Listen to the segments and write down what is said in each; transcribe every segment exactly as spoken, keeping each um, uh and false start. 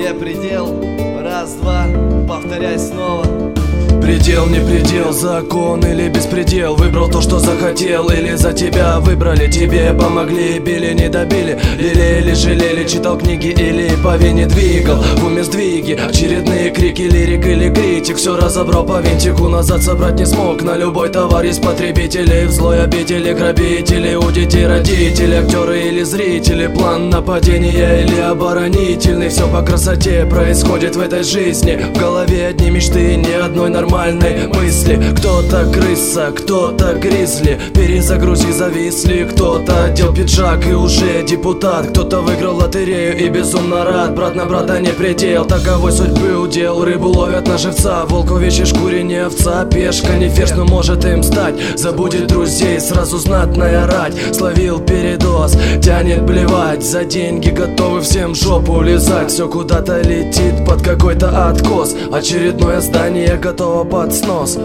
тебе предел. Раз, два, повторяй снова. Предел, не предел, закон или беспредел. Выбрал то, что захотел, или за тебя выбрали. Тебе помогли, били, не добили, лелеяли, жалели, читал книги или по вине двигал. В уме сдвиги, очередные крики, лирик или критик. Все разобрал по винтику, назад собрать не смог. На любой товар есть потребители, в злой обители, грабители, у детей родители, актеры или зрители. План нападения или оборонительный. Все по красоте происходит в этой жизни. В голове одни мечты, ни одной нормальной мысли. Кто-то крыса, кто-то гризли, перезагрузи, зависли. Кто-то одел пиджак и уже депутат. Кто-то выиграл лотерею и безумно рад. Брат на брата не предел, таковой судьбы удел. Рыбу ловят на живца, волк в овечьей шкуре не овца. Пешка не ферзь, но может им стать. Забудет друзей, сразу знатная рать. Словил передоз, тянет блевать. За деньги готовы всем жопу лизать. Все куда-то летит под какой-то откос. Очередное здание готово под снос.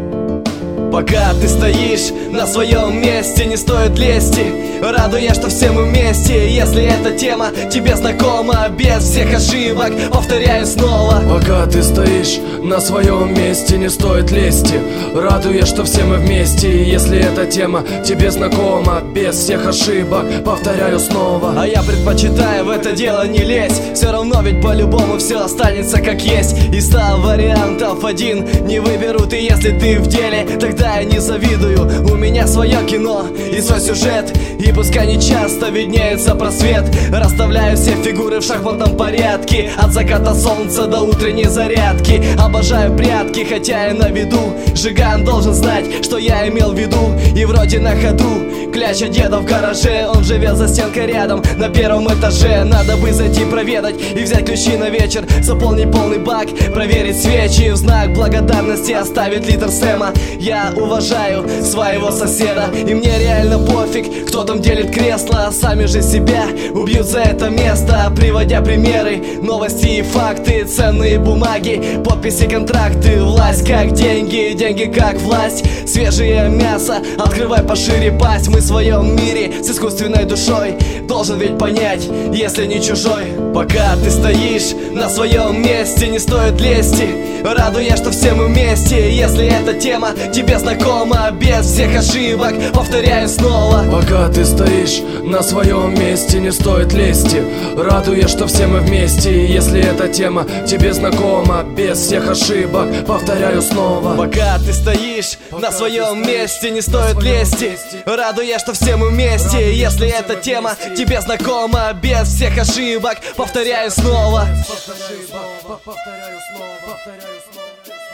Пока ты стоишь на своем месте, не стоит лести, радуясь, что все мы вместе. Если эта тема тебе знакома, без всех ошибок, повторяю снова. Пока ты стоишь на своем месте, не стоит лести, радуясь, что все мы вместе. Если эта тема тебе знакома, без всех ошибок, повторяю снова. А я предпочитаю в это дело не лезть. Все равно ведь по-любому все останется как есть. Из ста вариантов один не выберут. И если ты в деле, тогда я не завидую. У меня свое кино и свой сюжет, и пускай не часто виднеется просвет. Расставляю все фигуры в шахматном порядке, от заката солнца до утренней зарядки. Обожаю прятки, хотя и на виду. Жиган должен знать, что я имел в виду. И вроде на ходу кляча деда в гараже. Он живет за стенкой рядом, на первом этаже. Надо бы зайти проведать и взять ключи на вечер, заполнить полный бак, проверить свечи. В знак благодарности оставить литр Сэма. Я уважаю своего соседа, и мне реально пофиг, кто там делит кресло. Сами же себя убьют за это место, приводя примеры, новости и факты, ценные бумаги, подписи, контракты. Власть как деньги, деньги как власть. Свежее мясо, открывай пошире пасть. Мы в своем мире с искусственной душой, должен ведь понять, если не чужой. Пока ты стоишь на своем месте, не стоит лести, радуясь, что все мы вместе. Если эта тема тебе знакома, без всех ошибок, повторяю снова. Пока ты стоишь на своем месте, не стоит лести, радуясь, что все мы вместе. Если эта тема тебе знакома, без всех ошибок, повторяю снова. Пока ты стоишь на своем месте, не стоит лести, радуясь, что все мы вместе. Если эта тема тебе знакома, без всех ошибок, повторяю снова. Повторяю снова, повторяю снова, повторяю снова.